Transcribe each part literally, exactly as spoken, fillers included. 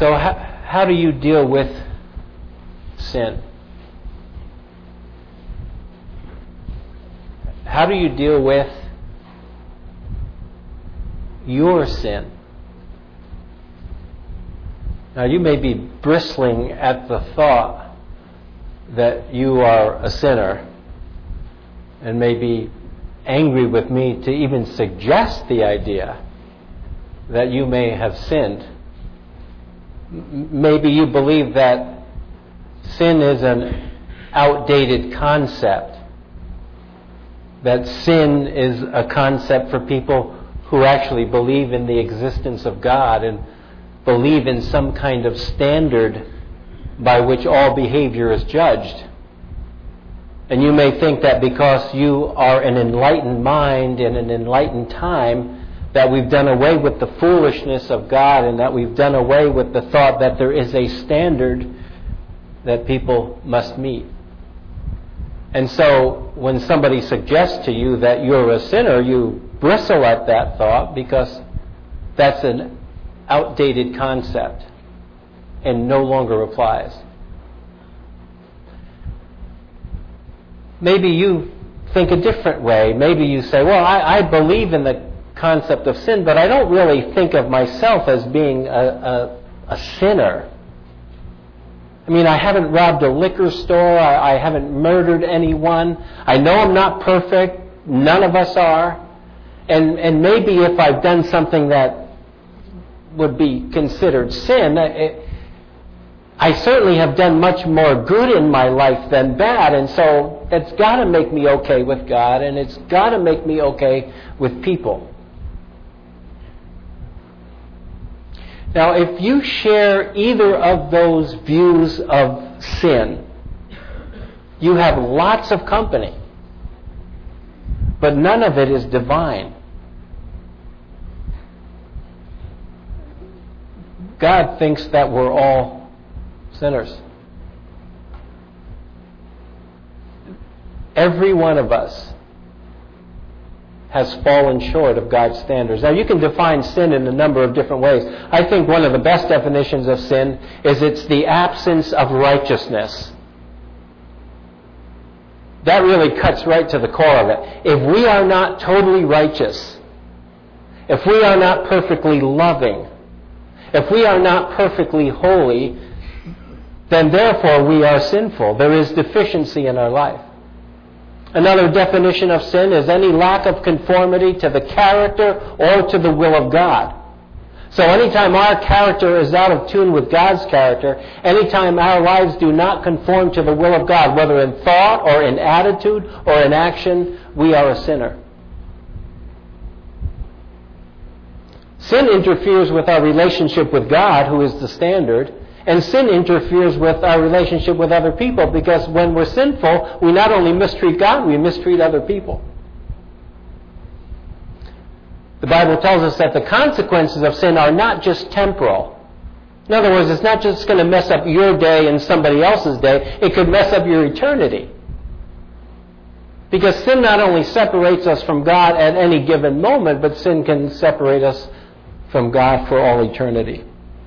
So how, how do you deal with sin? How do you deal with your sin? Now, you may be bristling at the thought that you are a sinner and may be angry with me to even suggest the idea that you may have sinned. M- maybe you believe that sin is an outdated concept, that sin is a concept for people who actually believe in the existence of God and believe in some kind of standard by which all behavior is judged. And you may think that because you are an enlightened mind in an enlightened time, that we've done away with the foolishness of God and that we've done away with the thought that there is a standard that people must meet. And so when somebody suggests to you that you're a sinner, you bristle at that thought because that's an outdated concept and no longer applies. Maybe you think a different way. Maybe you say, well, I, I believe in the concept of sin, but I don't really think of myself as being a, a, a sinner. I mean, I haven't robbed a liquor store. I, I haven't murdered anyone. I know I'm not perfect. None of us are. And, and maybe if I've done something that would be considered sin, it, I certainly have done much more good in my life than bad, and so it's got to make me okay with God, and it's got to make me okay with people. Now, if you share either of those views of sin, you have lots of company, but none of it is divine. God thinks that we're all sinners. Every one of us has fallen short of God's standards. Now, you can define sin in a number of different ways. I think one of the best definitions of sin is it's the absence of righteousness. That really cuts right to the core of it. If we are not totally righteous, if we are not perfectly loving, if we are not perfectly holy, then therefore we are sinful. There is deficiency in our life. Another definition of sin is any lack of conformity to the character or to the will of God. So anytime our character is out of tune with God's character, anytime our lives do not conform to the will of God, whether in thought or in attitude or in action, we are a sinner. Sin interferes with our relationship with God, who is the standard, and sin interferes with our relationship with other people, because when we're sinful, we not only mistreat God, we mistreat other people. The Bible tells us that the consequences of sin are not just temporal. In other words, it's not just going to mess up your day and somebody else's day, it could mess up your eternity. Because sin not only separates us from God at any given moment, but sin can separate us from God for all eternity.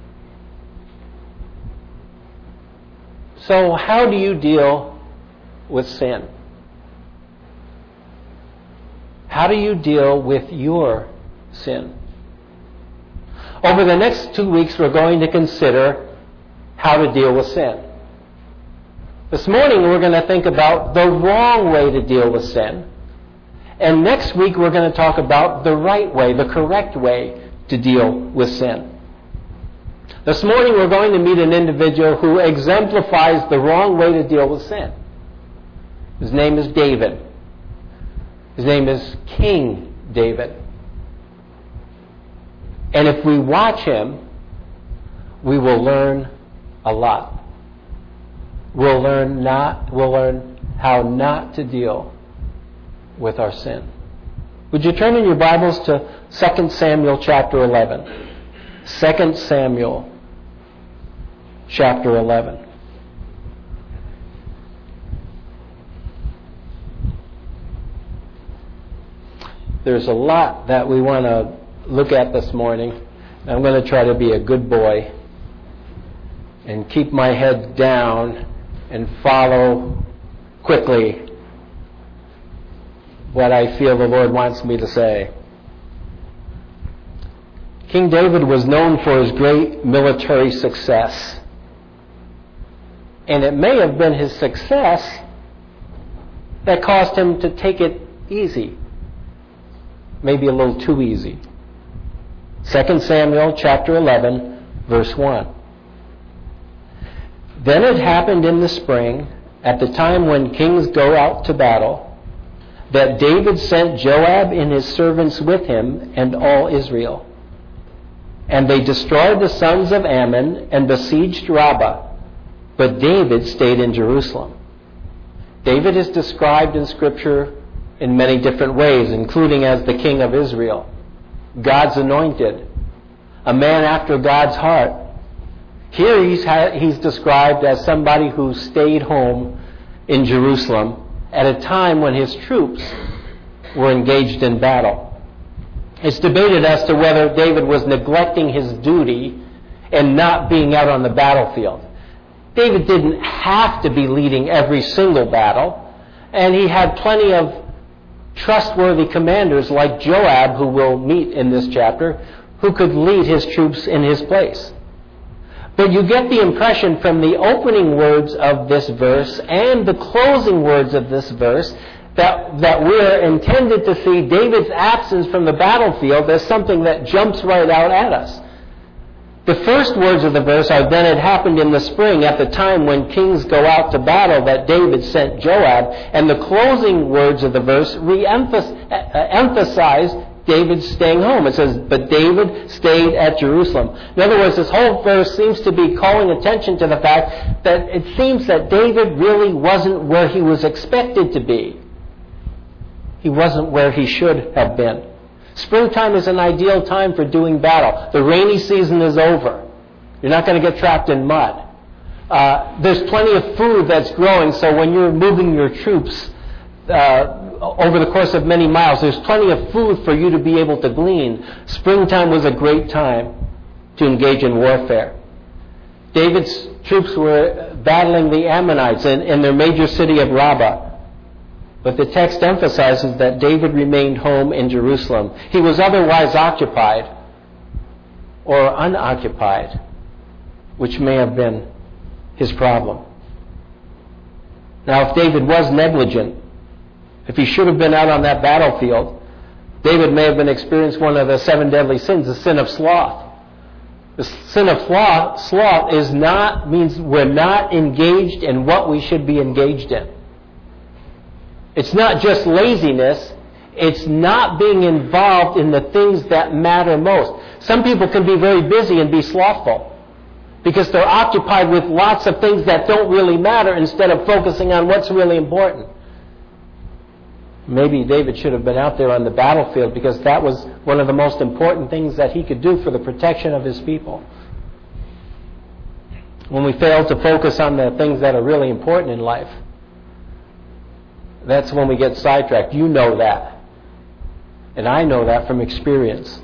So how do you deal with sin? How do you deal with your sin? Over the next two weeks, we're going to consider how to deal with sin. This morning, we're going to think about the wrong way to deal with sin. And next week, we're going to talk about the right way, the correct way to deal with sin. This morning we're going to meet an individual who exemplifies the wrong way to deal with sin. His name is David. His name is King David. And if we watch him, we will learn a lot. We'll learn not we'll learn how not to deal with our sin. Would you turn in your Bibles to Second Samuel chapter eleven? Second Samuel chapter eleven. There's a lot that we want to look at this morning. I'm going to try to be a good boy and keep my head down and follow quickly what I feel the Lord wants me to say. King David was known for his great military success. And it may have been his success that caused him to take it easy. Maybe a little too easy. Second Samuel chapter eleven, verse one. Then it happened in the spring, at the time when kings go out to battle, that David sent Joab and his servants with him and all Israel. And they destroyed the sons of Ammon and besieged Rabbah, but David stayed in Jerusalem. David is described in Scripture in many different ways, including as the king of Israel, God's anointed, a man after God's heart. Here he's, ha- he's described as somebody who stayed home in Jerusalem at a time when his troops were engaged in battle. It's debated as to whether David was neglecting his duty and not being out on the battlefield. David didn't have to be leading every single battle, and he had plenty of trustworthy commanders like Joab, who we'll meet in this chapter, who could lead his troops in his place. But you get the impression from the opening words of this verse and the closing words of this verse that, that we're intended to see David's absence from the battlefield as something that jumps right out at us. The first words of the verse are, then it happened in the spring at the time when kings go out to battle that David sent Joab. And the closing words of the verse re-emphasize David staying home. It says, but David stayed at Jerusalem. In other words, this whole verse seems to be calling attention to the fact that it seems that David really wasn't where he was expected to be. He wasn't where he should have been. Springtime is an ideal time for doing battle. The rainy season is over. You're not going to get trapped in mud. Uh, there's plenty of food that's growing, so when you're moving your troops uh, over the course of many miles, there's plenty of food for you to be able to glean. Springtime was a great time to engage in warfare. David's troops were battling the Ammonites in, in their major city of Rabbah. But the text emphasizes that David remained home in Jerusalem. He was otherwise occupied or unoccupied, which may have been his problem. Now, if David was negligent, if he should have been out on that battlefield, David may have been experiencing one of the seven deadly sins, the sin of sloth. The sin of sloth, sloth is not, means we're not engaged in what we should be engaged in. It's not just laziness, it's not being involved in the things that matter most. Some people can be very busy and be slothful because they're occupied with lots of things that don't really matter instead of focusing on what's really important. Maybe David should have been out there on the battlefield because that was one of the most important things that he could do for the protection of his people. When we fail to focus on the things that are really important in life, that's when we get sidetracked. You know that. And I know that from experience.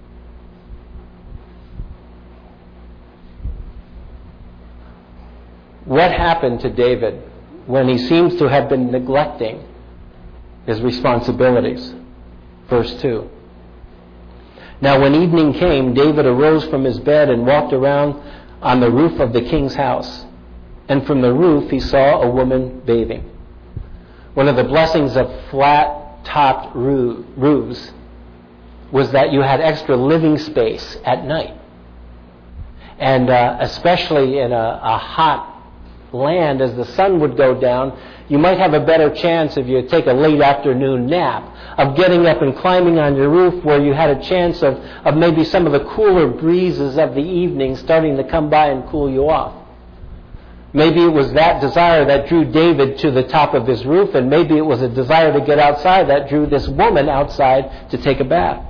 What happened to David when he seems to have been neglecting his responsibilities? Verse two. Now when evening came, David arose from his bed and walked around on the roof of the king's house. And from the roof he saw a woman bathing. One of the blessings of flat-topped roofs was that you had extra living space at night. And uh, especially in a, a hot land, as the sun would go down, you might have a better chance if you take a late afternoon nap of getting up and climbing on your roof where you had a chance of, of maybe some of the cooler breezes of the evening starting to come by and cool you off. Maybe it was that desire that drew David to the top of his roof, and maybe it was a desire to get outside that drew this woman outside to take a bath.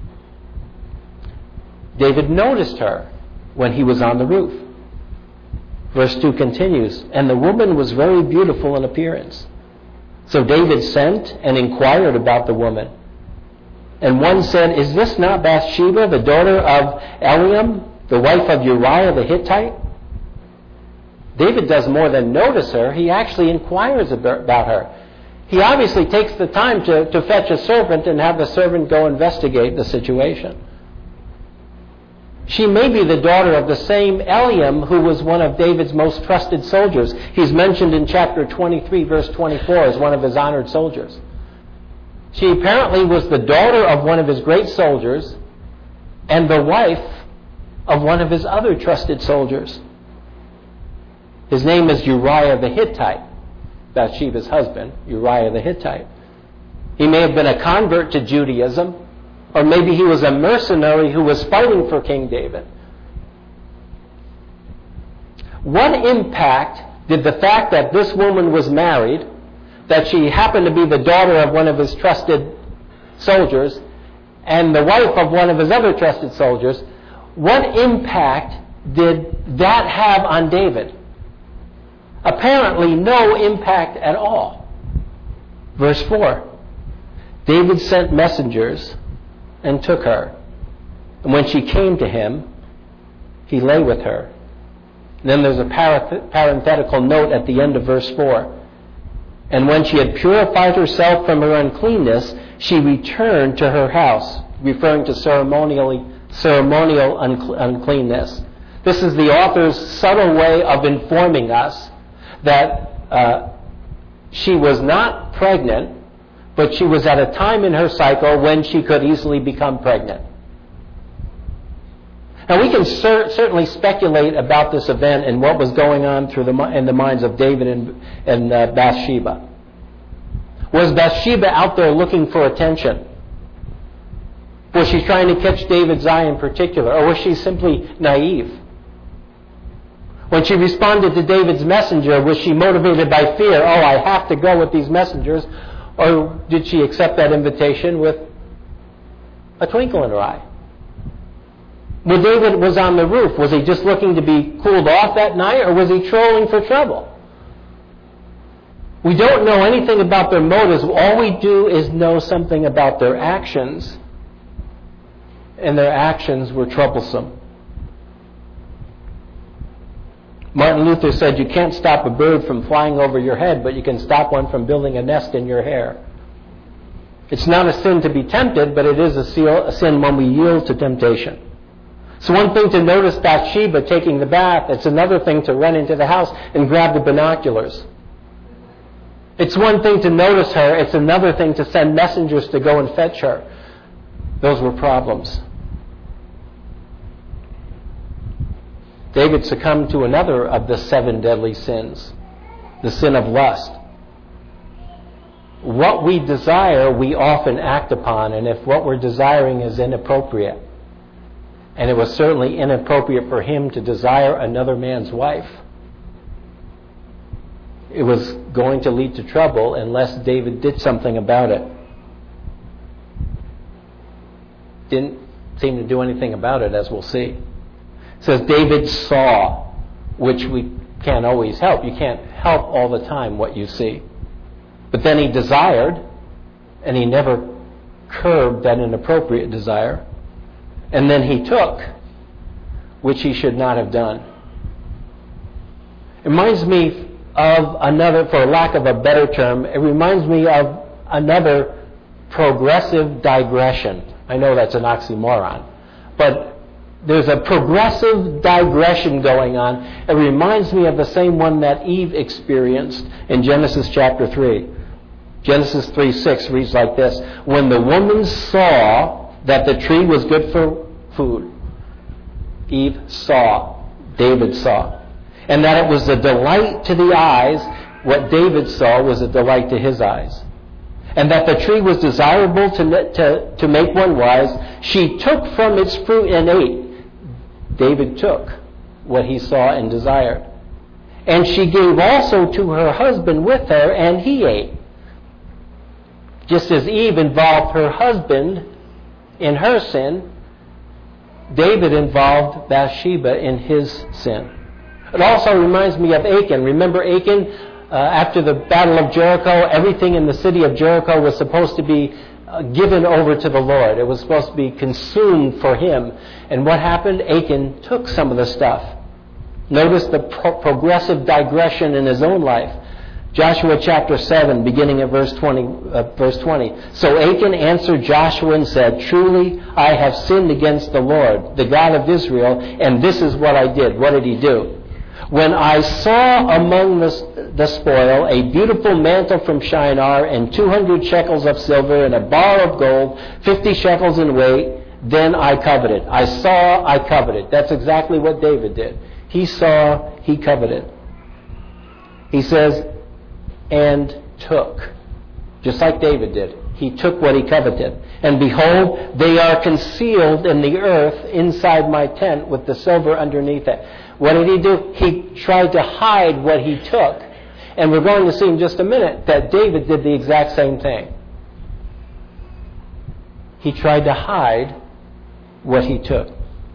David noticed her when he was on the roof. Verse two continues, and the woman was very beautiful in appearance. So David sent and inquired about the woman. And one said, is this not Bathsheba, the daughter of Eliam, the wife of Uriah the Hittite? David does more than notice her. He actually inquires about her. He obviously takes the time to, to fetch a servant and have the servant go investigate the situation. She may be the daughter of the same Eliam who was one of David's most trusted soldiers. He's mentioned in chapter twenty-three, verse twenty-four, as one of his honored soldiers. She apparently was the daughter of one of his great soldiers and the wife of one of his other trusted soldiers. His name is Uriah the Hittite, Bathsheba's husband, Uriah the Hittite. He may have been a convert to Judaism, or maybe he was a mercenary who was fighting for King David. What impact did the fact that this woman was married, that she happened to be the daughter of one of his trusted soldiers, and the wife of one of his other trusted soldiers, what impact did that have on David? Apparently no impact at all. Verse four, David sent messengers and took her. And when she came to him, he lay with her. And then there's a parenthetical note at the end of verse four. And when she had purified herself from her uncleanness, she returned to her house, referring to ceremonially, ceremonial uncleanness. This is the author's subtle way of informing us that uh, she was not pregnant, but she was at a time in her cycle when she could easily become pregnant. Now we can cer- certainly speculate about this event and what was going on through the, in the minds of David and, and uh, Bathsheba. Was Bathsheba out there looking for attention? Was she trying to catch David's eye in particular? Or was she simply naive? When she responded to David's messenger, was she motivated by fear? Oh, I have to go with these messengers. Or did she accept that invitation with a twinkle in her eye? When David was on the roof, was he just looking to be cooled off that night, or was he trolling for trouble? We don't know anything about their motives. All we do is know something about their actions. And their actions were troublesome. Martin Luther said, you can't stop a bird from flying over your head, but you can stop one from building a nest in your hair. It's not a sin to be tempted, but it is a sin when we yield to temptation. It's one thing to notice Bathsheba taking the bath. It's another thing to run into the house and grab the binoculars. It's one thing to notice her. It's another thing to send messengers to go and fetch her. Those were problems. David succumbed to another of the seven deadly sins, the sin of lust. What we desire, we often act upon, and if what we're desiring is inappropriate, and it was certainly inappropriate for him to desire another man's wife, it was going to lead to trouble unless David did something about it. Didn't seem to do anything about it, as we'll see. It says David saw, which we can't always help. You can't help all the time what you see. But then he desired, and he never curbed that inappropriate desire. And then he took, which he should not have done. It reminds me of another, for lack of a better term, it reminds me of another progressive digression. I know that's an oxymoron, but there's a progressive digression going on. It reminds me of the same one that Eve experienced in Genesis chapter three. Genesis three six reads like this: when the woman saw that the tree was good for food, Eve saw, David saw, and that it was a delight to the eyes, what David saw was a delight to his eyes. And that the tree was desirable to, to, to make one wise, she took from its fruit and ate. David took what he saw and desired. And she gave also to her husband with her, and he ate. Just as Eve involved her husband in her sin, David involved Bathsheba in his sin. It also reminds me of Achan. Remember Achan? Uh, after the Battle of Jericho, everything in the city of Jericho was supposed to be uh, given over to the Lord. It was supposed to be consumed for him. And what happened? Achan took some of the stuff. Notice the pro- progressive digression in his own life. Joshua chapter seven, beginning at verse twenty, uh, verse twenty. So Achan answered Joshua and said, Truly I have sinned against the Lord, the God of Israel, and this is what I did. What did he do? When I saw among the, the spoil a beautiful mantle from Shinar and two hundred shekels of silver and a bar of gold, fifty shekels in weight, then I coveted. I saw, I coveted. That's exactly what David did. He saw, he coveted. He says, and took. Just like David did. He took what he coveted. And behold, they are concealed in the earth inside my tent with the silver underneath it. What did he do? He tried to hide what he took. And we're going to see in just a minute that David did the exact same thing. He tried to hide what he took.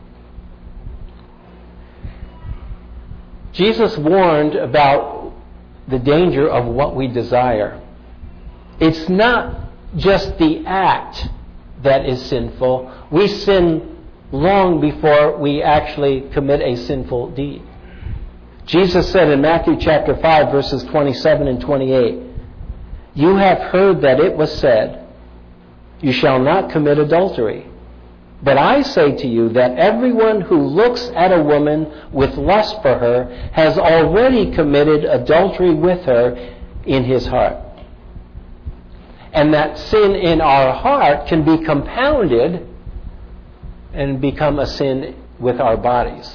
Jesus warned about the danger of what we desire. It's not just the act that is sinful. We sin long before we actually commit a sinful deed. Jesus said in Matthew chapter five, verses twenty-seven and twenty-eight, You have heard that it was said, You shall not commit adultery. But I say to you that everyone who looks at a woman with lust for her has already committed adultery with her in his heart. And that sin in our heart can be compounded and become a sin with our bodies.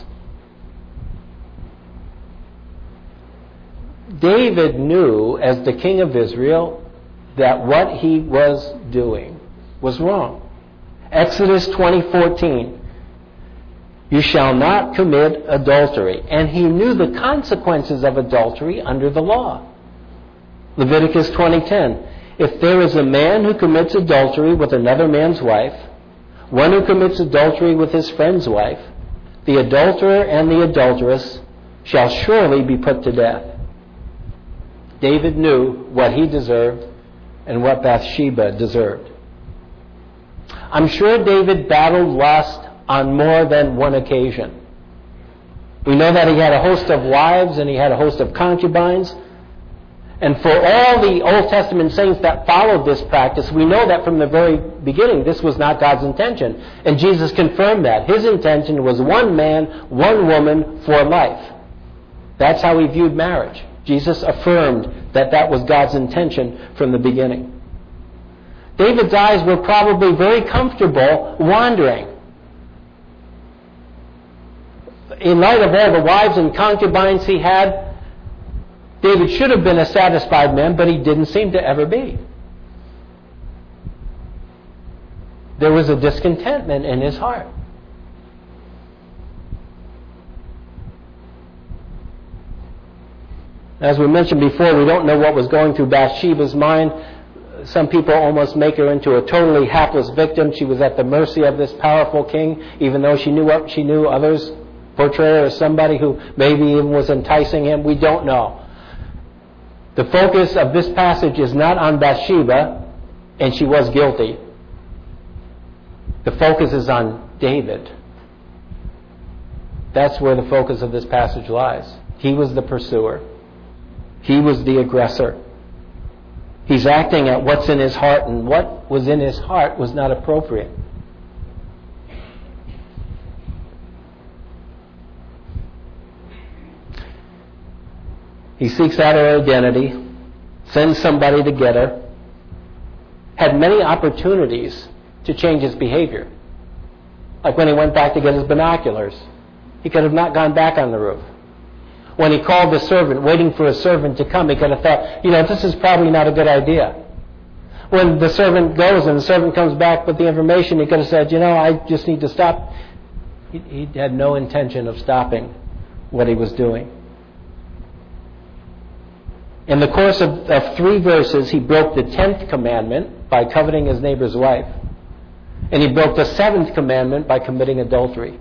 David knew, as the king of Israel, that what he was doing was wrong. Exodus twenty fourteen, You shall not commit adultery. And he knew the consequences of adultery under the law. Leviticus twenty ten, If there is a man who commits adultery with another man's wife, one who commits adultery with his friend's wife, the adulterer and the adulteress shall surely be put to death. David knew what he deserved and what Bathsheba deserved. I'm sure David battled lust on more than one occasion. We know that he had a host of wives and he had a host of concubines. And for all the Old Testament saints that followed this practice, we know that from the very beginning this was not God's intention. And Jesus confirmed that. His intention was one man, one woman for life. That's how he viewed marriage. Jesus affirmed that that was God's intention from the beginning. David's eyes were probably very comfortable wandering. In light of all the wives and concubines he had, David should have been a satisfied man, but he didn't seem to ever be. There was a discontentment in his heart. As we mentioned before, we don't know what was going through Bathsheba's mind. Some people almost make her into a totally hapless victim. She was at the mercy of this powerful king, even though she knew what she knew. Others portray her as somebody who maybe even was enticing him. We don't know. The focus of this passage is not on Bathsheba, and she was guilty. The focus is on David. That's where the focus of this passage lies. He was the pursuer. He was the aggressor. He's acting at what's in his heart, and what was in his heart was not appropriate. He seeks out her identity, sends somebody to get her, had many opportunities to change his behavior. Like when he went back to get his binoculars. He could have not gone back on the roof. When he called the servant, waiting for a servant to come, he could have thought, you know, this is probably not a good idea. When the servant goes and the servant comes back with the information, he could have said, you know, I just need to stop. He, he had no intention of stopping what he was doing. In the course of, of three verses, he broke the tenth commandment by coveting his neighbor's wife. And he broke the seventh commandment by committing adultery.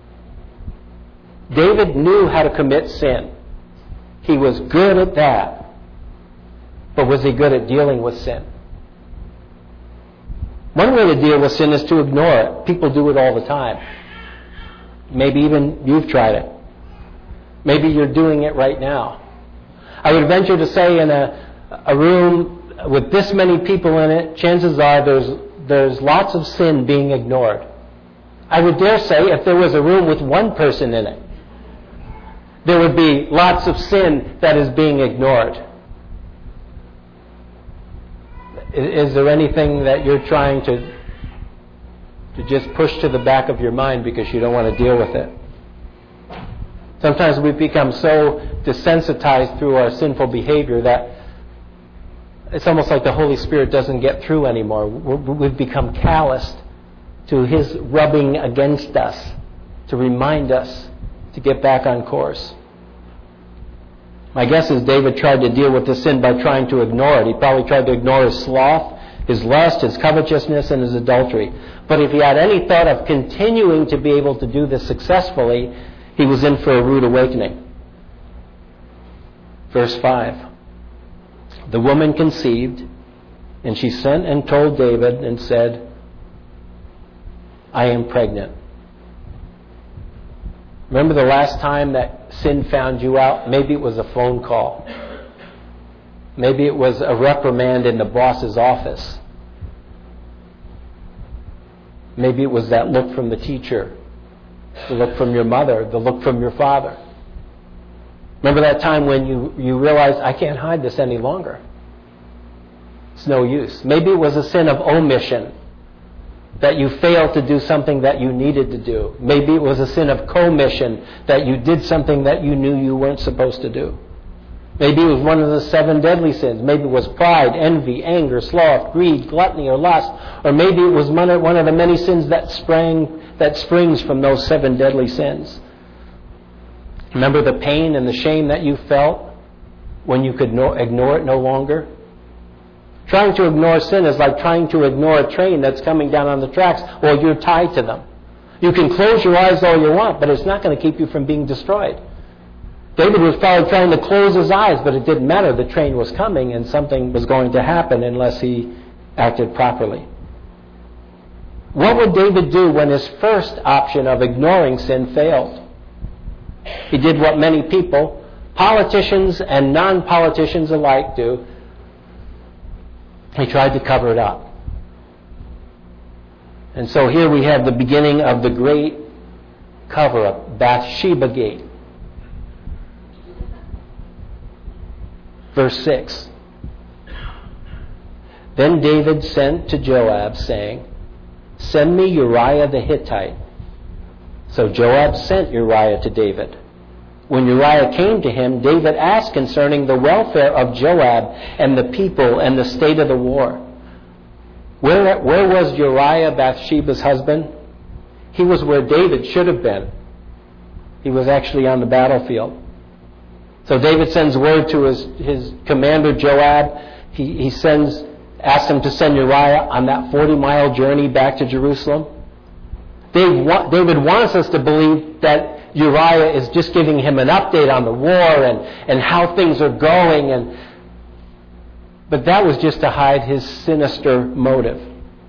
David knew how to commit sin. He was good at that. But was he good at dealing with sin? One way to deal with sin is to ignore it. People do it all the time. Maybe even you've tried it. Maybe you're doing it right now. I would venture to say in a, a room with this many people in it, chances are there's, there's lots of sin being ignored. I would dare say if there was a room with one person in it, there would be lots of sin that is being ignored. Is there anything that you're trying to, to just push to the back of your mind because you don't want to deal with it? Sometimes we become so desensitized through our sinful behavior that it's almost like the Holy Spirit doesn't get through anymore. We've become calloused to His rubbing against us to remind us to get back on course. My guess is David tried to deal with the sin by trying to ignore it. He probably tried to ignore his sloth, his lust, his covetousness, and his adultery. But if he had any thought of continuing to be able to do this successfully, he was in for a rude awakening. Verse five. The woman conceived, and she sent and told David and said, I am pregnant. Remember the last time that sin found you out? Maybe it was a phone call. Maybe it was a reprimand in the boss's office. Maybe it was that look from the teacher, the look from your mother, the look from your father. Remember that time when you, you realized, I can't hide this any longer. It's no use. Maybe it was a sin of omission, that you failed to do something that you needed to do. Maybe it was a sin of commission, that you did something that you knew you weren't supposed to do. Maybe it was one of the seven deadly sins. Maybe it was pride, envy, anger, sloth, greed, gluttony, or lust. Or maybe it was one of the many sins that sprang, that springs from those seven deadly sins. Remember the pain and the shame that you felt when you could no, ignore it no longer? Trying to ignore sin is like trying to ignore a train that's coming down on the tracks while you're tied to them. You can close your eyes all you want, but it's not going to keep you from being destroyed. David was probably trying to close his eyes, but it didn't matter. The train was coming and something was going to happen unless he acted properly. What would David do when his first option of ignoring sin failed? He did what many people, politicians and non-politicians alike, do. He tried to cover it up. And so here we have the beginning of the great cover-up, Bathsheba Gate. Verse six. Then David sent to Joab, saying, Send me Uriah the Hittite. So Joab sent Uriah to David. When Uriah came to him, David asked concerning the welfare of Joab and the people and the state of the war. Where, where was Uriah, Bathsheba's husband? He was where David should have been. He was actually on the battlefield. So David sends word to his, his commander Joab. He, he sends, asks him to send Uriah on that forty-mile journey back to Jerusalem. David wants us to believe that Uriah is just giving him an update on the war and, and how things are going. And, but that was just to hide his sinister motive.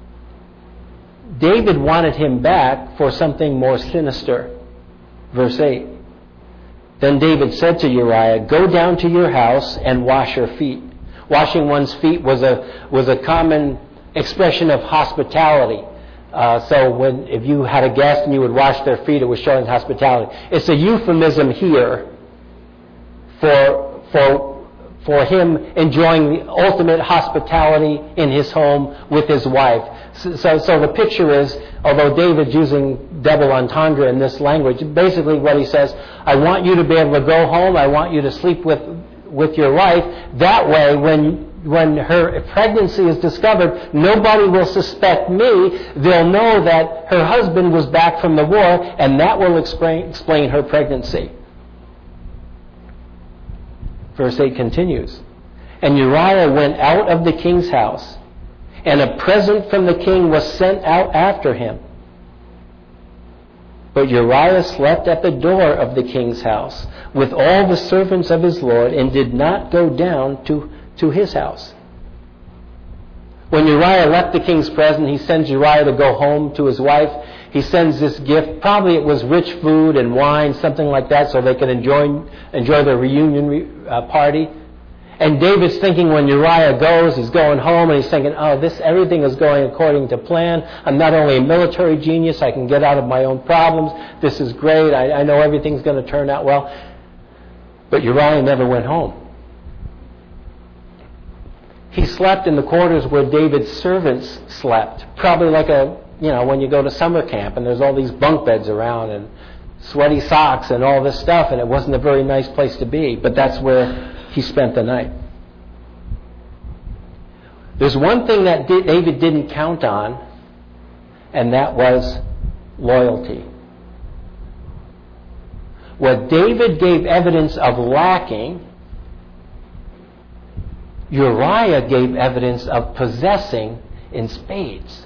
David wanted him back for something more sinister. Verse eight. Then David said to Uriah, Go down to your house and wash your feet. Washing one's feet was a, was a common expression of hospitality. Uh, so when if you had a guest and you would wash their feet, it was showing hospitality. It's a euphemism here for for for him enjoying the ultimate hospitality in his home with his wife. So, so, so the picture is, although David's using double entendre in this language, basically what he says, I want you to be able to go home. I want you to sleep with with your wife. That way, when When her pregnancy is discovered, nobody will suspect me. They'll know that her husband was back from the war, and that will explain, explain her pregnancy. Verse eight continues. And Uriah went out of the king's house, and a present from the king was sent out after him. But Uriah slept at the door of the king's house with all the servants of his lord, and did not go down to to his house. When Uriah left the king's presence, he sends Uriah to go home to his wife. He sends this gift. Probably it was rich food and wine, something like that, so they could enjoy, enjoy their reunion re, uh, party. And David's thinking when Uriah goes, he's going home, and he's thinking, oh, this everything is going according to plan. I'm not only a military genius, I can get out of my own problems. This is great. I, I know everything's going to turn out well. But Uriah never went home. He slept in the quarters where David's servants slept. Probably like a, you know, when you go to summer camp and there's all these bunk beds around and sweaty socks and all this stuff, and it wasn't a very nice place to be. But that's where he spent the night. There's one thing that David didn't count on, and that was loyalty. What David gave evidence of lacking, Uriah gave evidence of possessing in spades.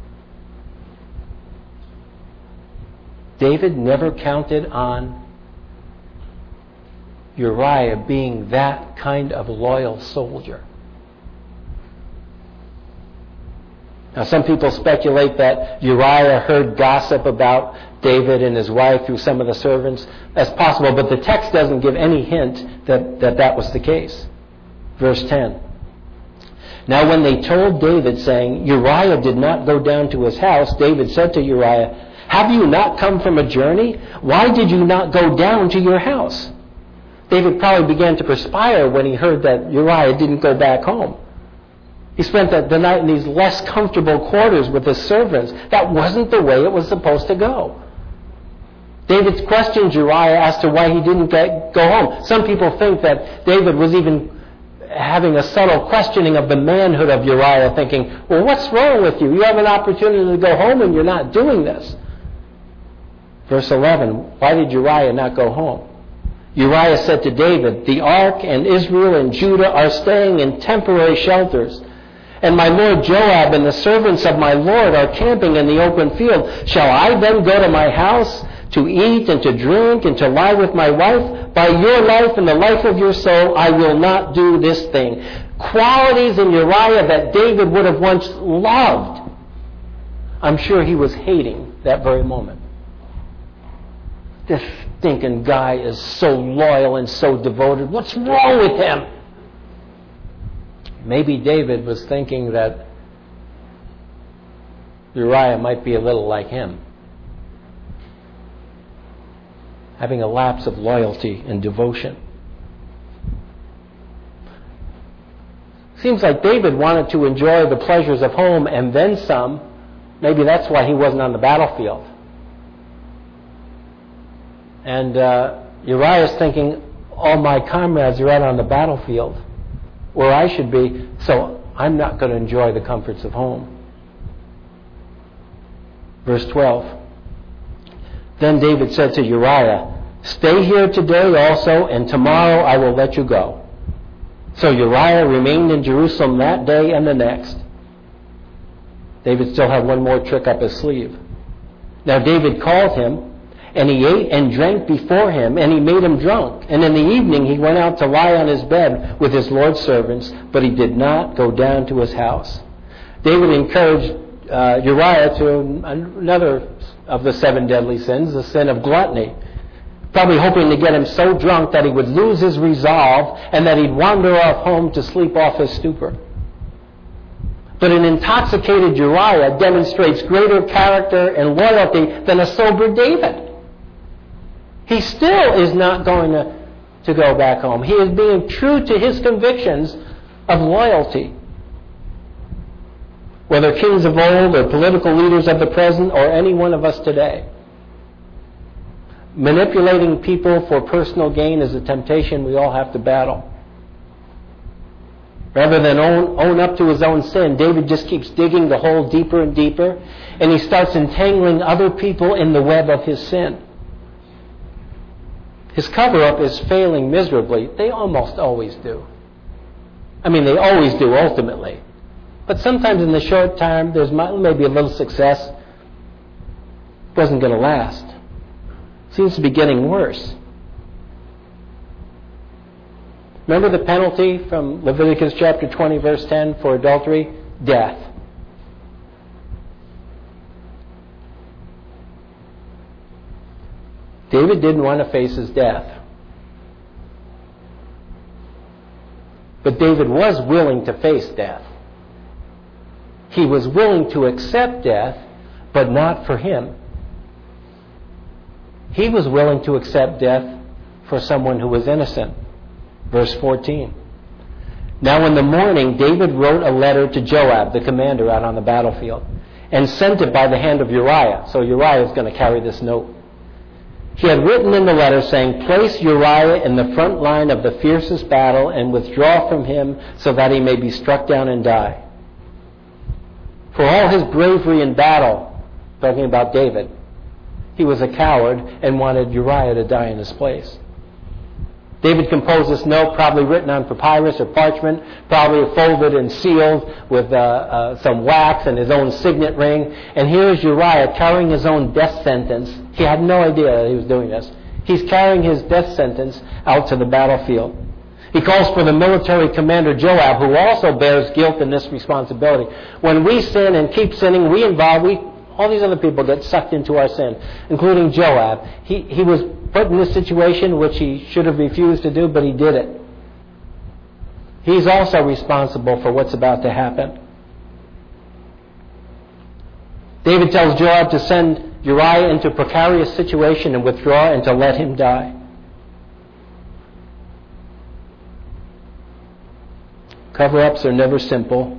David never counted on Uriah being that kind of loyal soldier. Now, some people speculate that Uriah heard gossip about David and his wife through some of the servants. That's possible, but the text doesn't give any hint that that, that was the case. Verse ten. Now when they told David, saying, Uriah did not go down to his house, David said to Uriah, have you not come from a journey? Why did you not go down to your house? David probably began to perspire when he heard that Uriah didn't go back home. He spent the, the night in these less comfortable quarters with his servants. That wasn't the way it was supposed to go. David questioned Uriah as to why he didn't get, go home. Some people think that David was even having a subtle questioning of the manhood of Uriah, thinking, well, what's wrong with you? You have an opportunity to go home and you're not doing this. Verse eleven, why did Uriah not go home? Uriah said to David, the ark and Israel and Judah are staying in temporary shelters, and my lord Joab and the servants of my lord are camping in the open field. Shall I then go to my house to eat and to drink and to lie with my wife? By your life and the life of your soul, I will not do this thing. Qualities in Uriah that David would have once loved, I'm sure he was hating that very moment. This stinking guy is so loyal and so devoted. What's wrong with him? Maybe David was thinking that Uriah might be a little like him, having a lapse of loyalty and devotion. Seems like David wanted to enjoy the pleasures of home and then some. Maybe that's why he wasn't on the battlefield. And uh, Uriah's thinking, all my comrades are out on the battlefield where I should be, so I'm not going to enjoy the comforts of home. Verse twelve. Then David said to Uriah, stay here today also, and tomorrow I will let you go. So Uriah remained in Jerusalem that day and the next. David still had one more trick up his sleeve. Now David called him, and he ate and drank before him, and he made him drunk. And in the evening he went out to lie on his bed with his Lord's servants, but he did not go down to his house. David encouraged uh, Uriah to another of the seven deadly sins, the sin of gluttony, probably hoping to get him so drunk that he would lose his resolve and that he'd wander off home to sleep off his stupor. But an intoxicated Uriah demonstrates greater character and loyalty than a sober David. He still is not going to, to go back home. He is being true to his convictions of loyalty. Whether kings of old or political leaders of the present or any one of us today. Manipulating people for personal gain is a temptation we all have to battle. Rather than own, own up to his own sin, David just keeps digging the hole deeper and deeper, and he starts entangling other people in the web of his sin. His cover-up is failing miserably. They almost always do. I mean, they always do ultimately. But sometimes in the short term, there's maybe a little success. It wasn't going to last. Seems to be getting worse. Remember the penalty from Leviticus chapter twenty, verse ten for adultery? Death. David didn't want to face his death. But David was willing to face death. He was willing to accept death, but not for him. He was willing to accept death for someone who was innocent. Verse fourteen. Now in the morning, David wrote a letter to Joab, the commander out on the battlefield, and sent it by the hand of Uriah. So Uriah is going to carry this note. He had written in the letter saying, place Uriah in the front line of the fiercest battle and withdraw from him so that he may be struck down and die. For all his bravery in battle, talking about David, he was a coward and wanted Uriah to die in his place. David composed this note, probably written on papyrus or parchment, probably folded and sealed with uh, uh, some wax and his own signet ring. And here's Uriah carrying his own death sentence. He had no idea that he was doing this. He's carrying his death sentence out to the battlefield. He calls for the military commander Joab, who also bears guilt in this responsibility. When we sin and keep sinning, we involve, we, all these other people get sucked into our sin, including Joab. He, he was put in this situation which he should have refused to do, but he did it. He's also responsible for what's about to happen. David tells Joab to send Uriah into a precarious situation and withdraw and to let him die. Cover-ups are never simple.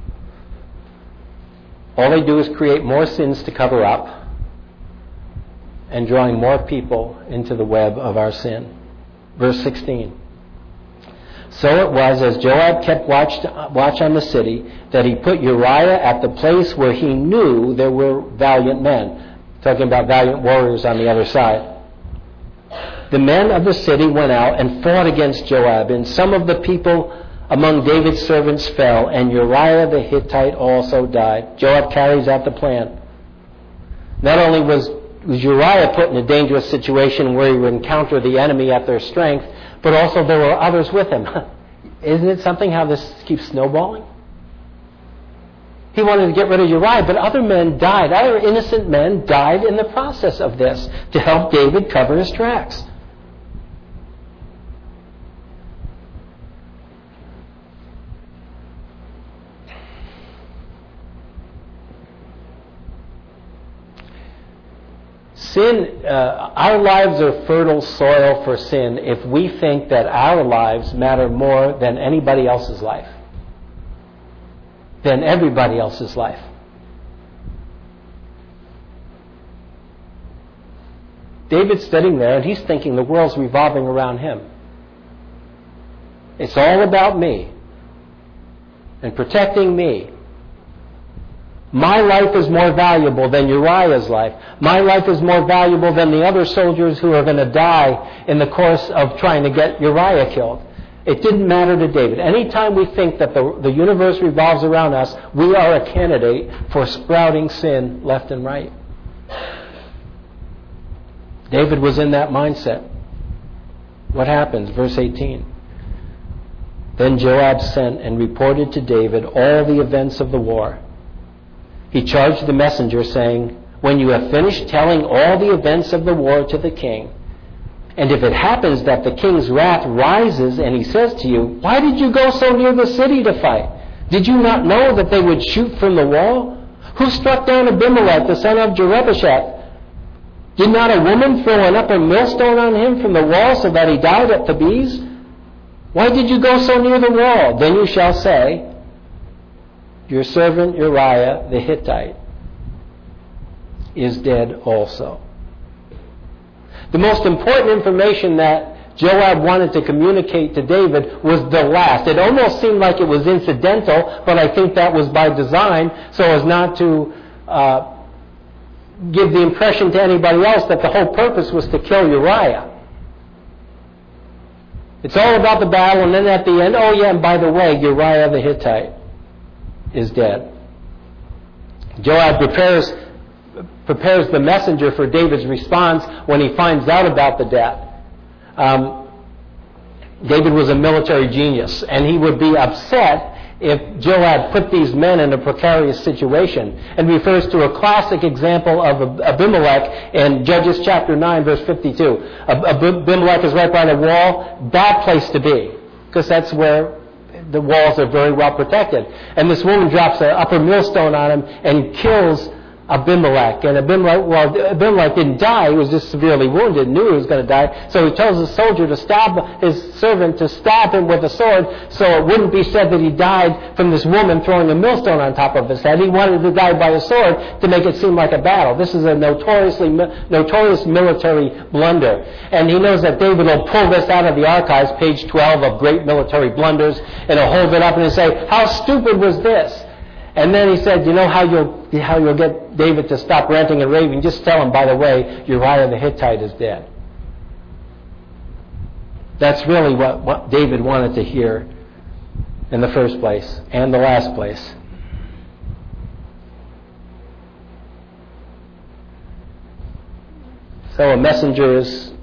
All they do is create more sins to cover up and drawing more people into the web of our sin. Verse sixteen. So it was, as Joab kept watch, watch on the city, that he put Uriah at the place where he knew there were valiant men. Talking about valiant warriors on the other side. The men of the city went out and fought against Joab, and some of the people among David's servants fell, and Uriah the Hittite also died. Joab carries out the plan. Not only was, was Uriah put in a dangerous situation where he would encounter the enemy at their strength, but also there were others with him. Isn't it something how this keeps snowballing? He wanted to get rid of Uriah, but other men died. Other innocent men died in the process of this to help David cover his tracks. Sin, uh, our lives are fertile soil for sin if we think that our lives matter more than anybody else's life, than everybody else's life. David's sitting there and he's thinking the world's revolving around him. It's all about me and protecting me. My life is more valuable than Uriah's life. My life is more valuable than the other soldiers who are going to die in the course of trying to get Uriah killed. It didn't matter to David. Anytime we think that the, the universe revolves around us, we are a candidate for sprouting sin left and right. David was in that mindset. What happens? Verse eighteen. Then Joab sent and reported to David all the events of the war. He charged the messenger, saying, when you have finished telling all the events of the war to the king, and if it happens that the king's wrath rises and he says to you, why did you go so near the city to fight? Did you not know that they would shoot from the wall? Who struck down Abimelech, the son of Jerubbesheth? Did not a woman throw an upper millstone on him from the wall so that he died at Thebez? Why did you go so near the wall? Then you shall say, your servant Uriah the Hittite is dead also. The most important information that Joab wanted to communicate to David was the last. It almost seemed like it was incidental, but I think that was by design so as not to uh, give the impression to anybody else that the whole purpose was to kill Uriah. It's all about the battle, and then at the end, oh yeah, and by the way, Uriah the Hittite is dead. Joab prepares prepares the messenger for David's response when he finds out about the death. Um, David was a military genius, and he would be upset if Joab put these men in a precarious situation, and refers to a classic example of Abimelech in Judges chapter nine, verse fifty-two. Abimelech is right by the wall, bad place to be, because that's where the walls are very well protected. And this woman drops an upper millstone on him and kills Abimelech. And Abimelech, well, Abimelech didn't die. He was just severely wounded, knew he was going to die. So he tells the soldier to stab his servant, to stab him with a sword, so it wouldn't be said that he died from this woman throwing a millstone on top of his head. He wanted to die by a sword to make it seem like a battle. This is a notoriously notorious military blunder. And he knows that David will pull this out of the archives, page twelve of Great Military Blunders, and he'll hold it up and he'll say, how stupid was this? And then he said, you know how you'll how you'll get David to stop ranting and raving? Just tell him, by the way, Uriah the Hittite is dead. That's really what, what David wanted to hear in the first place and the last place. So a messenger is,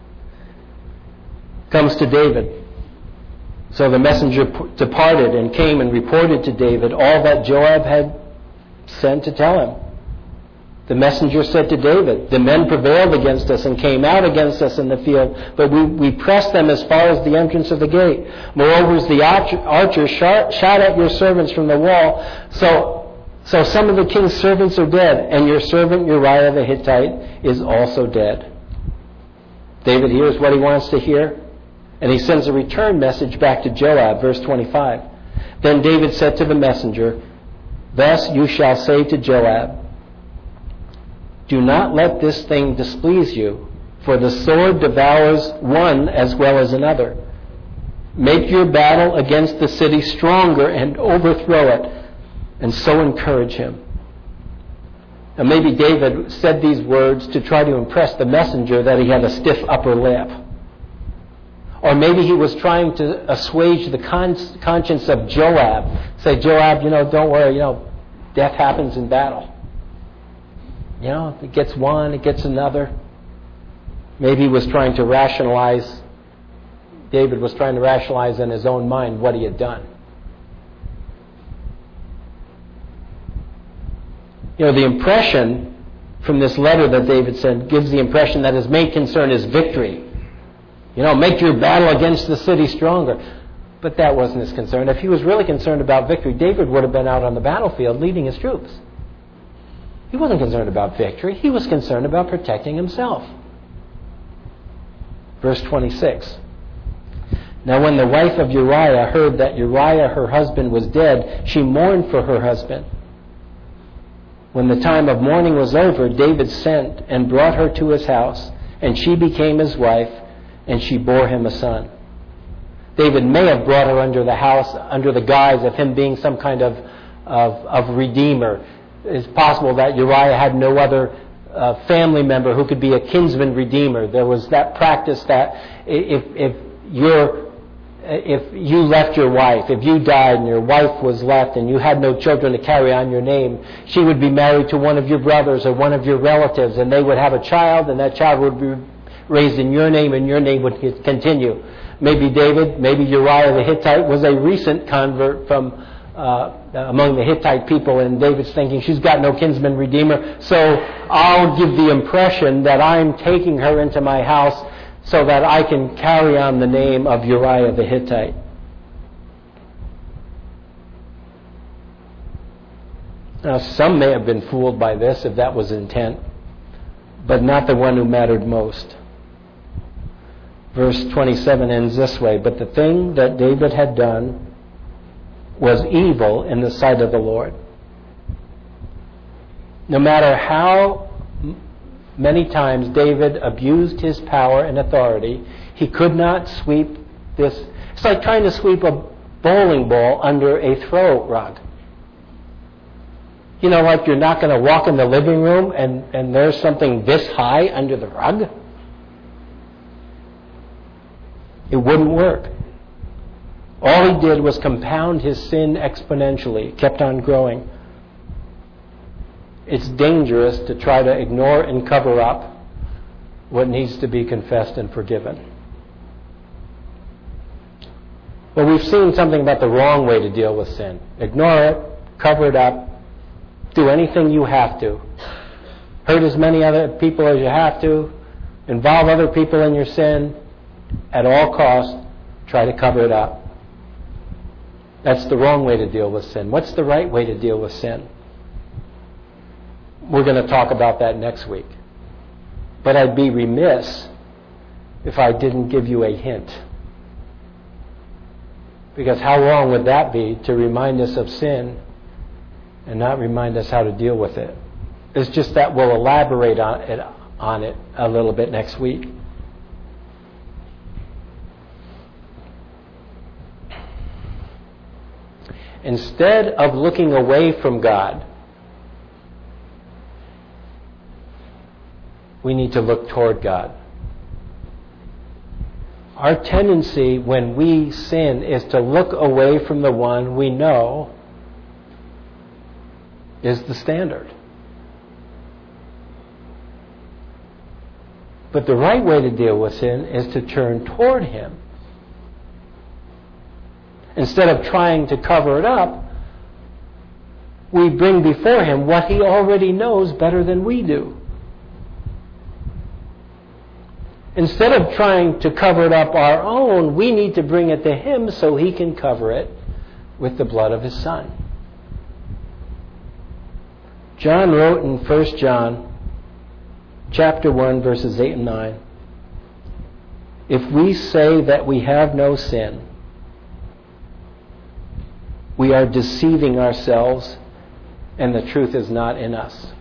comes to David. So the messenger departed and came and reported to David all that Joab had sent to tell him. The messenger said to David, the men prevailed against us and came out against us in the field, but we, we pressed them as far as the entrance of the gate. Moreover, as the archer, archers shot, shot at your servants from the wall, so, so some of the king's servants are dead, and your servant Uriah the Hittite is also dead. David hears what he wants to hear, and he sends a return message back to Joab, verse twenty-five. Then David said to the messenger, thus you shall say to Joab, do not let this thing displease you, for the sword devours one as well as another. Make your battle against the city stronger and overthrow it, and so encourage him. Now maybe David said these words to try to impress the messenger that he had a stiff upper lip. Or maybe he was trying to assuage the con- conscience of Joab. Say, Joab, you know, don't worry, you know, death happens in battle. You know, it gets one, it gets another. Maybe he was trying to rationalize, David was trying to rationalize in his own mind what he had done. You know, the impression from this letter that David sent gives the impression that his main concern is victory. You know, make your battle against the city stronger. But that wasn't his concern. If he was really concerned about victory, David would have been out on the battlefield leading his troops. He wasn't concerned about victory. He was concerned about protecting himself. Verse twenty-six. Now when the wife of Uriah heard that Uriah, her husband, was dead, she mourned for her husband. When the time of mourning was over, David sent and brought her to his house, and she became his wife, and she bore him a son. David may have brought her under the house, under the guise of him being some kind of, of, of redeemer. It's possible that Uriah had no other uh, family member who could be a kinsman redeemer. There was that practice that if, if you're if you left your wife, if you died and your wife was left and you had no children to carry on your name, she would be married to one of your brothers or one of your relatives, and they would have a child, and that child would be raised in your name, and your name would continue. Maybe David, maybe Uriah the Hittite was a recent convert from uh, among the Hittite people, and David's thinking, she's got no kinsman redeemer, so I'll give the impression that I'm taking her into my house so that I can carry on the name of Uriah the Hittite. Now, some may have been fooled by this, if that was intent, but not the one who mattered most. Verse twenty-seven ends this way, but the thing that David had done was evil in the sight of the Lord. No matter how many times David abused his power and authority, he could not sweep this. It's like trying to sweep a bowling ball under a throw rug. You know, like you're not going to walk in the living room and, and there's something this high under the rug. It wouldn't work. All he did was compound his sin exponentially. It kept on growing. It's dangerous to try to ignore and cover up what needs to be confessed and forgiven. Well, we've seen something about the wrong way to deal with sin. Ignore it, cover it up, do anything you have to. Hurt as many other people as you have to, involve other people in your sin, at all costs, try to cover it up. That's the wrong way to deal with sin. What's the right way to deal with sin? We're going to talk about that next week. But I'd be remiss if I didn't give you a hint. Because how wrong would that be to remind us of sin and not remind us how to deal with it? It's just that we'll elaborate on it, on it a little bit next week. Instead of looking away from God, we need to look toward God. Our tendency when we sin is to look away from the one we know is the standard. But the right way to deal with sin is to turn toward Him. Instead of trying to cover it up, we bring before Him what He already knows better than we do. Instead of trying to cover it up our own, we need to bring it to Him so He can cover it with the blood of His Son. John wrote in First John chapter one, verses eight and nine, "If we say that we have no sin, we are deceiving ourselves, and the truth is not in us."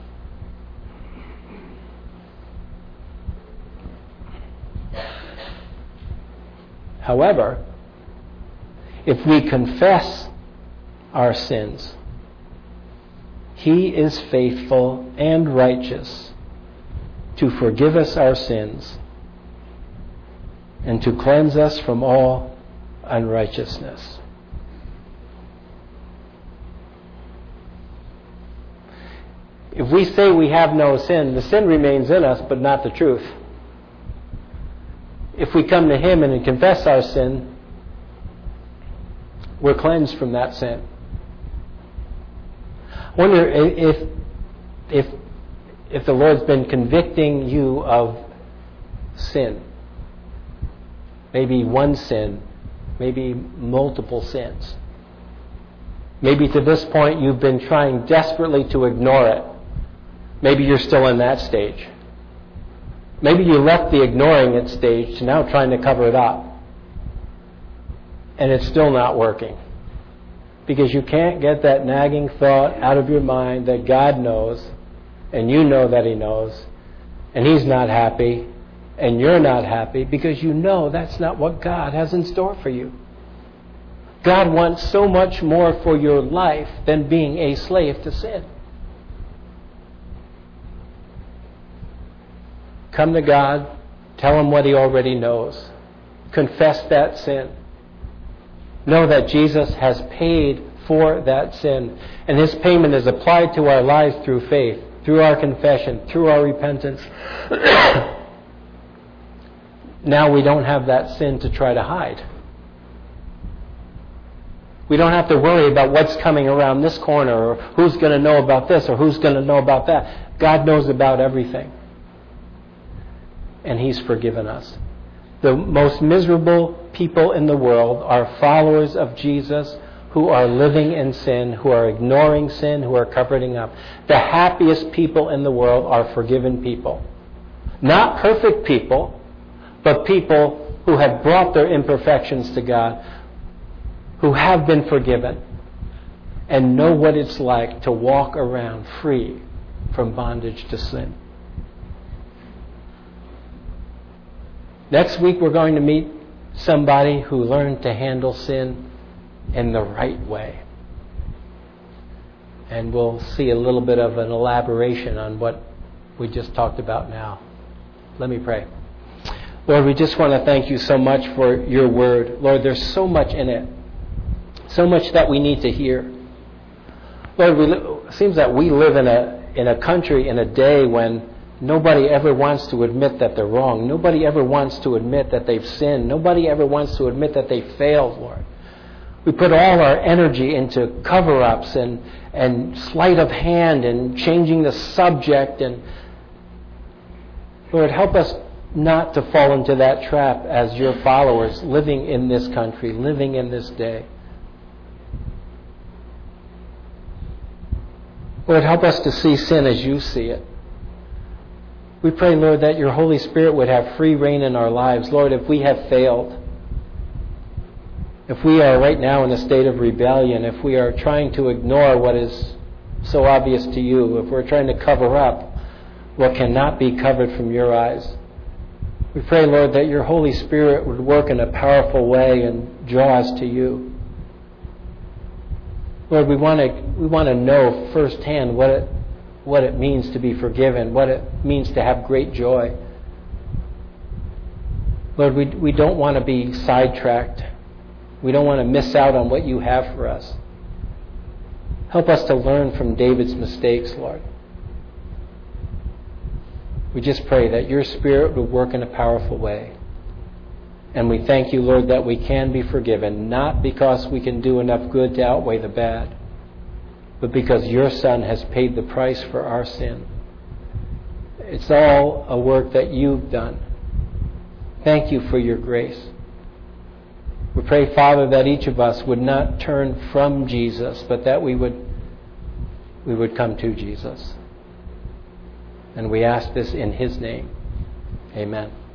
However, if we confess our sins, He is faithful and righteous to forgive us our sins and to cleanse us from all unrighteousness. If we say we have no sin, the sin remains in us, but not the truth. If we come to Him and confess our sin, we're cleansed from that sin. I wonder if, if, if the Lord's been convicting you of sin. Maybe one sin, maybe multiple sins. Maybe to this point you've been trying desperately to ignore it. Maybe you're still in that stage. Maybe you left the ignoring it stage to now trying to cover it up. And it's still not working. Because you can't get that nagging thought out of your mind that God knows, and you know that He knows, and He's not happy, and you're not happy, because you know that's not what God has in store for you. God wants so much more for your life than being a slave to sin. Come to God, tell Him what He already knows. Confess that sin. Know that Jesus has paid for that sin, and His payment is applied to our lives through faith, through our confession, through our repentance. Now we don't have that sin to try to hide. We don't have to worry about what's coming around this corner, or who's going to know about this, or who's going to know about that. God knows about everything. And He's forgiven us. The most miserable people in the world are followers of Jesus who are living in sin, who are ignoring sin, who are covering up. The happiest people in the world are forgiven people. Not perfect people, but people who have brought their imperfections to God, who have been forgiven, and know what it's like to walk around free from bondage to sin. Next week we're going to meet somebody who learned to handle sin in the right way. And we'll see a little bit of an elaboration on what we just talked about now. Let me pray. Lord, we just want to thank You so much for Your word. Lord, there's so much in it. So much that we need to hear. Lord, we li- it seems that we live in a in a country, in a day when nobody ever wants to admit that they're wrong. Nobody ever wants to admit that they've sinned. Nobody ever wants to admit that they failed, Lord. We put all our energy into cover-ups and, and sleight of hand and changing the subject. And Lord, help us not to fall into that trap as your followers, living in this country, living in this day. Lord, help us to see sin as you see it. We pray, Lord, that your Holy Spirit would have free reign in our lives. Lord, if we have failed, if we are right now in a state of rebellion, if we are trying to ignore what is so obvious to you, if we're trying to cover up what cannot be covered from your eyes, we pray, Lord, that your Holy Spirit would work in a powerful way and draw us to you. Lord, we want to we want to know firsthand what it what it means to be forgiven, what it means to have great joy. Lord, we we don't want to be sidetracked. We don't want to miss out on what you have for us. Help us to learn from David's mistakes, Lord. We just pray that your Spirit would work in a powerful way. And we thank you, Lord, that we can be forgiven, not because we can do enough good to outweigh the bad, but because your Son has paid the price for our sin. It's all a work that you've done. Thank you for your grace. We pray, Father, that each of us would not turn from Jesus, but that we would we would come to Jesus. And we ask this in his name. Amen.